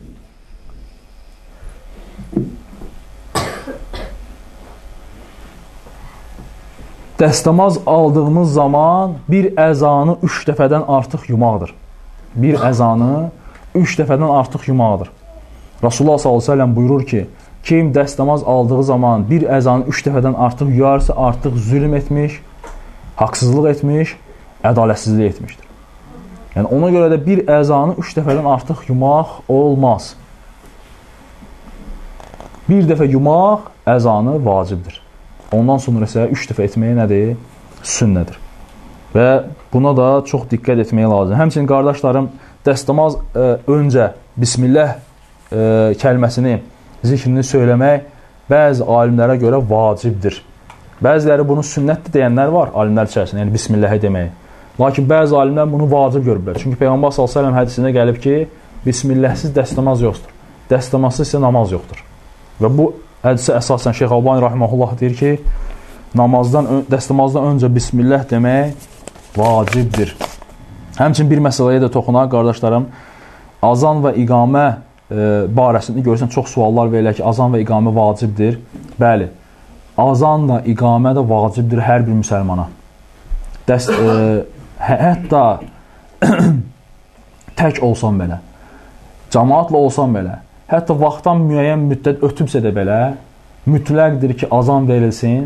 dəstəmaz aldığımız zaman bir əzanı 3 dəfədən artıq yumaqdır. Bir əzanı 3 dəfədən artıq yumaqdır. Rasulullah s.ə.v buyurur ki, kim dəstəmaz aldığı zaman bir əzanı 3 dəfədən artıq yuyarsa, artıq zülm etmiş, haqsızlıq etmiş, ədalətsizlik etmişdir. Yəni, ona görə də bir əzanı 3 dəfədən artıq yumaq olmaz. Bir dəfə yumaq əzanı vacibdir. Ondan sonra isə 3 dəfə etməyə nədir? Sünnədir. Və buna da çox diqqət etməyə lazım. Həmçinin qardaşlarım, dəstəmaz öncə Bismillah kəlməsini, zikrini söyləmək bəzi alimlərə görə vacibdir. Bəziləri bunu sünnətdir deyənlər var alimlər içərisində, yəni Bismillahı deməyi. Lakin bəzi alimlər bunu vacib görürlər. Çünki Peyğəmbər s.ə.v hədisində gəlib ki, Bismillahsız dəstəmaz yoxdur. Dəstəmazsız isə namaz yoxdur. Və bu hədisə əsasən Şeyx Albani rahimehullah deyir ki, dəstəmazdan öncə Bismillah demək vacibdir. Həmçinin bir məsələyə də toxunaq, qardaşlarım, azan və iqamə barəsində görürsən, çox suallar verilir ki, azan və iqamə vacibdir. Bəli, azan da, iqamə də vacibdir hər bir müsəlmana. Hətta tək olsan belə, cəmaatla olsan belə, hətta vaxtdan müəyyən müddət ötübsə də belə, mütləqdir ki, azan verilsin,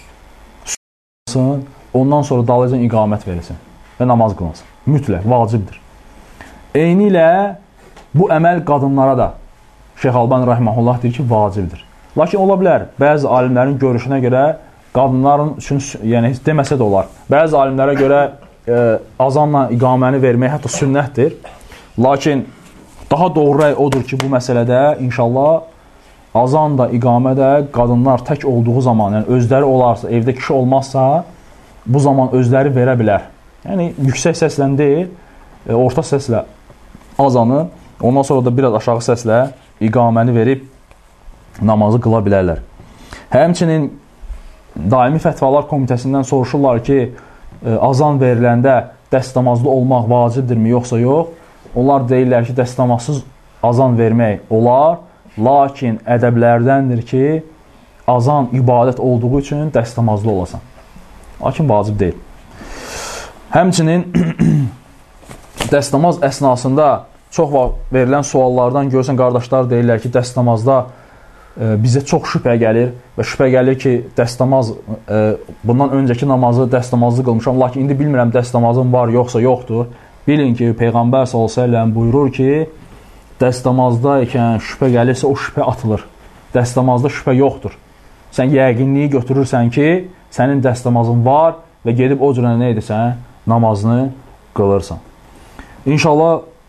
ondan sonra dalıcan iqamət verilsin və namaz qılınsın. Mütləq, vacibdir. Eyni ilə bu əməl qadınlara da Şeyx Albani rahimehullah deyir ki, vacibdir. Lakin ola bilər, bəzi alimlərin görüşünə görə qadınların üçün, yəni deməsə də olar, bəzi alimlərə görə azanla iqaməni vermək hətta sünnətdir. Lakin daha doğru rəy odur ki, bu məsələdə inşallah azan da, iqamə də qadınlar tək olduğu zaman, yəni özləri olarsa, evdə kişi olmazsa, bu zaman özləri verə bilər. Yəni yüksək səslə deyil, orta səslə azanı, ondan sonra da biraz aşağı səslə iqaməni verib namazı qıla bilərlər. Həmçinin Daimi Fətvalar Komitəsindən soruşurlar ki, azan veriləndə dəstəmazlı olmaq vacibdirmi, yoxsa yox? Onlar deyirlər ki, dəstəmazsız azan vermək olar, lakin ədəblərdəndir ki, azan ibadət olduğu üçün dəstəmazlı olasan. Lakin vacib deyil. Həmçinin dəstəmaz əsnasında çox vaxt verilən suallardan görürsən, qardaşlar deyirlər ki, dəstəmazda bizə çox şübhə gəlir və şübhə gəlir ki, dəstəmaz, bundan öncəki namazı dəstəmazlı qılmışam, lakin indi bilmirəm dəstəmazım var, yoxsa yoxdur. Bilin ki, Peyğəmbər s.ə.v buyurur ki, dəstəmazda ikən şübhə gəlirsə, o şübhə atılır. Dəstəmazda şübhə yoxdur. Sən yəqinliyi götürürsən ki, sənin dəstəmazın var və gedib o cürə nə edirsən? Namazını qılırsan. İnşallah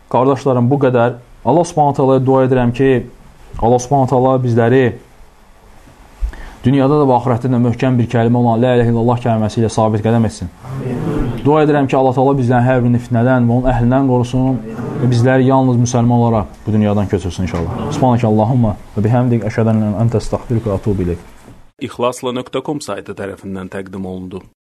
Qardaşlarım, bu qədər. Allah Subhanahu taalaya dua edirəm ki, Allah Subhanahu taala bizləri dünyada da və axirətdə də möhkəm bir kəlmə olan la ilahe illallah kəlməsi ilə sabit qədəm etsin. Dua edirəm ki, Allah Taala bizləri hər bir fitnədən və onun əhlindən qorusun və bizləri yalnız müsəlman olaraq bu dünyadan köçürsün inşallah. Subhanakallahumma və bihamdik əşhədu an la ilahe illə əntə əstəğfiruka və etûbu ileyk. İxlasla.com saytı tərəfindən təqdim olundu.